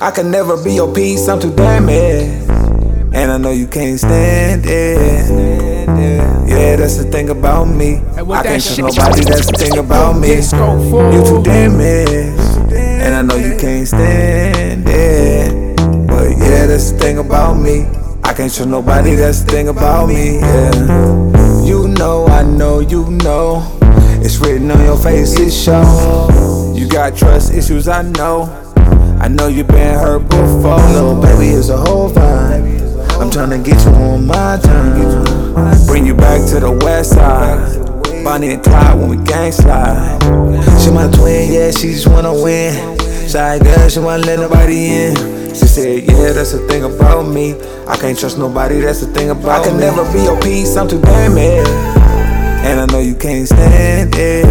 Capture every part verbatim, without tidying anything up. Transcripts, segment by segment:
I can never be your peace, I'm too damaged. And I know you can't stand it. Yeah, that's the thing about me. I can't trust nobody, that's the thing about me. You too damaged. And I know you can't stand it. But yeah, that's the thing about me. I can't trust nobody, that's the thing about me. Yeah. You know, I know, you know. It's written on your face, it shows. You got trust issues, I know. I know you been hurt before. Little baby is a whole vibe. I'm tryna get you on my time. Bring you back to the west side. Bonnie and Clyde when we gang slide. She my twin, yeah, she just wanna win. Shy girl, she wanna let nobody in. She said, yeah, that's the thing about me. I can't trust nobody, that's the thing about me. I can never be your peace, I'm too damaged. And I know you can't stand it.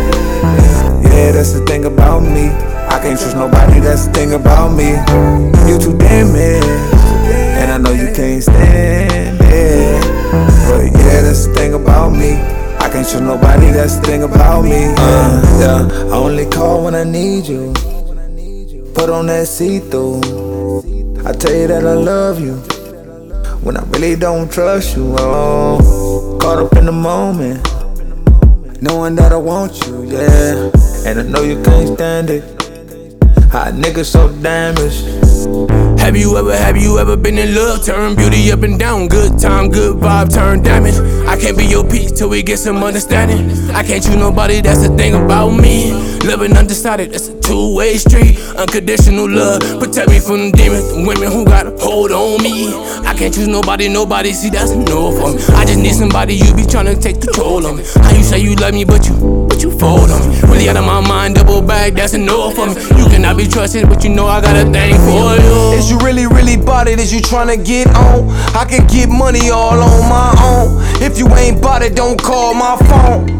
Yeah, that's the thing about me. I can't trust nobody, that's the thing about me. You too damaged. And I know you can't stand it. But yeah, that's the thing about me. I can't trust nobody, that's the thing about me. Uh, yeah, I only call when I need you. Put on that see-through. I tell you that I love you when I really don't trust you. Oh, caught up in the moment, knowing that I want you, yeah. And I know you can't stand it. How a nigga so damaged. Have you ever, have you ever been in love? Turn beauty up and down, good time, good vibe, turn damage. I can't be your peace till we get some understanding. I can't choose nobody, that's the thing about me. Loving undecided, that's a two-way street. Unconditional love, protect me from the demons, the women who got a hold on me. I can't choose nobody, nobody, see that's a no for me. I just need somebody, you be tryna take control of me. How you say you love me, but you, but you fold on me. Really out of my mind, double back, that's a no for me. You cannot be trusted, but you know I got a thing for you. Is you really, really bout it? Is you tryna get on? I can get money all on my own. If you ain't bout it, don't call my phone.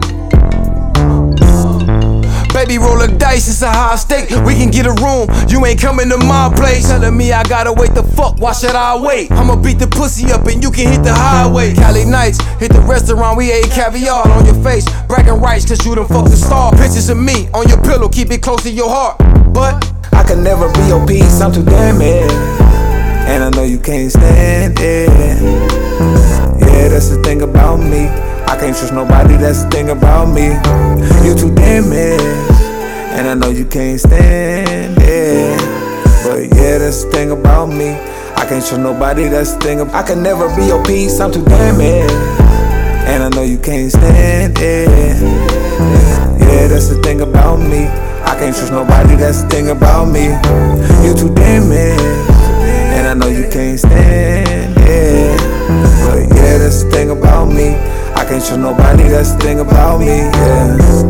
Baby, roll a dice, it's a high stake. We can get a room, you ain't coming to my place. Telling me I gotta wait the fuck, why should I wait? I'ma beat the pussy up and you can hit the highway. Cali nights, hit the restaurant, we ate caviar on your face. Bragging rights, cause you done fucked the star. Pictures of me on your pillow, keep it close to your heart. But I can never be your peace, I'm too damaged. And I know you can't stand it. Yeah, that's the thing about me. I can't trust nobody, that's the thing about me. You too damaged. And I know you can't stand it. But yeah, that's the thing about me. I can't trust nobody, that's the thing about me. I can never be your peace, I'm too damaged. And I know you can't stand it. Yeah, that's the thing about me. I can't trust nobody, that's the thing about me. You too damaged. And I know you can't stand it. But yeah, that's the thing about me. I can't trust nobody, that's the thing about me, yeah.